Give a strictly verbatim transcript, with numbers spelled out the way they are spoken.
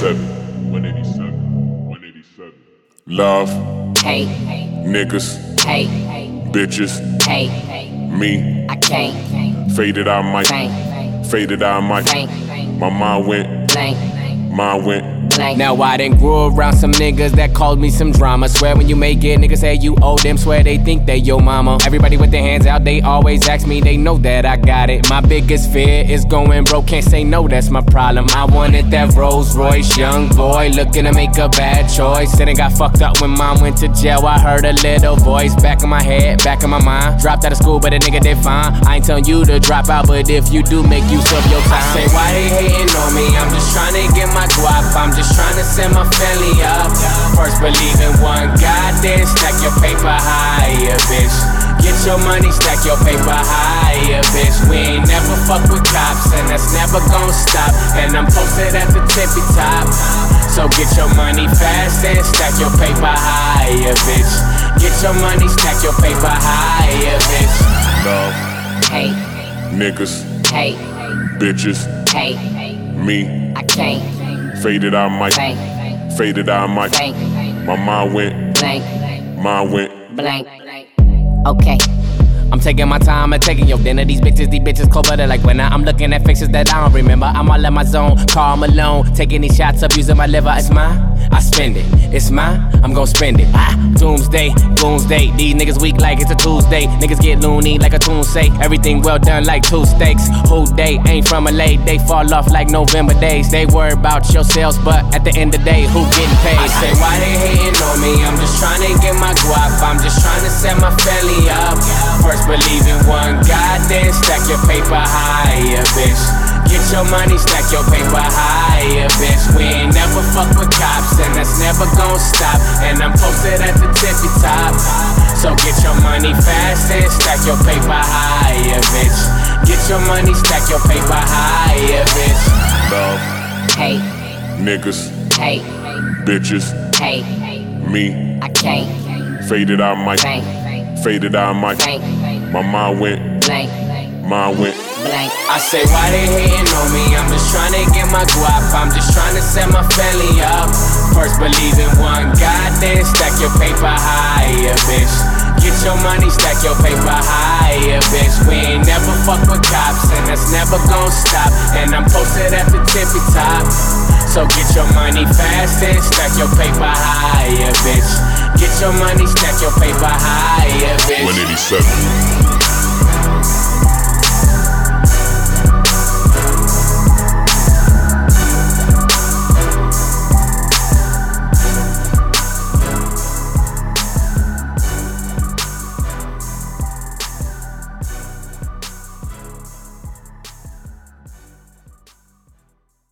eighty-seven. one eighty-seven. one eighty-seven. Love. Hey. Niggas. Hey. Bitches. Hey. Me. I can't. Faded I might. Can't. Faded I might. Can't. My mind went. Blank. Mine went. Blank. Now I done grew around some niggas that called me some drama. Swear when you make it, niggas say you owe them. Swear they think they your mama. Everybody with their hands out, they always ask me, they know that I got it. My biggest fear is going broke, can't say no, that's my problem. I wanted that Rolls Royce, young boy looking to make a bad choice. Then it got fucked up when mom went to jail. I heard a little voice back in my head, back in my mind. Dropped out of school, but a nigga did fine. I ain't telling you to drop out, but if you do, make use of your time. I say, why they hating on me? I'm just trying to get my guap. I'm just trying to send my family up. First believe in one God, then stack your paper higher, bitch. Get your money, stack your paper higher, bitch. We ain't never fuck with cops, and that's never gon' stop. And I'm posted at the tippy top. So get your money fast and stack your paper higher, bitch. Get your money, stack your paper higher, bitch. Love. Hey. Niggas. Hey. Bitches. Hey. Me. I can't. Faded I might. Blank. Faded I might. Blank. My mind went. Blank. Mine went. Blank. Okay. I'm taking my time and taking your dinner. These bitches, these bitches cold blooded like winter. I'm looking at faces that I don't remember. I'm all in my zone, calm alone. Taking these shots up, using my liver. It's mine, I spend it. It's mine, I'm gon' spend it. Ah, doomsday, doomsday. These niggas weak like it's a Tuesday. Niggas get loony like a tune say. Everything well done like two steaks. Who they ain't from L A, they fall off like November days. They worry about your sales, but at the end of the day, who getting paid? I say, why they hating on me? I'm just trying to get my guap. I'm just trying to set my family up. First believe in one God, then stack your paper higher, bitch. Get your money, stack your paper higher, bitch. We ain't never fuck with cops, and that's never gon' stop. And I'm posted at the tippy top. So get your money fast and stack your paper higher, bitch. Get your money, stack your paper higher, bitch. Love. Hey. Niggas. Hey. Bitches. Hey. Me. I can't. Faded I might. Blank. Faded I might. Blank. My mind went. Blank. Mine went. Blank. I say, why they hating on me? I'm just trying to get my guap. I'm just trying to set my family up. First believe in one God, then stack your paper higher, bitch. Get your money, stack your paper higher, bitch. We ain't never fuck with cops, and that's never gon' stop. And I'm posted at the tippy top. So get your money fast and stack your paper higher, bitch. Get your money, stack your paper higher, bitch. one eighty-seven.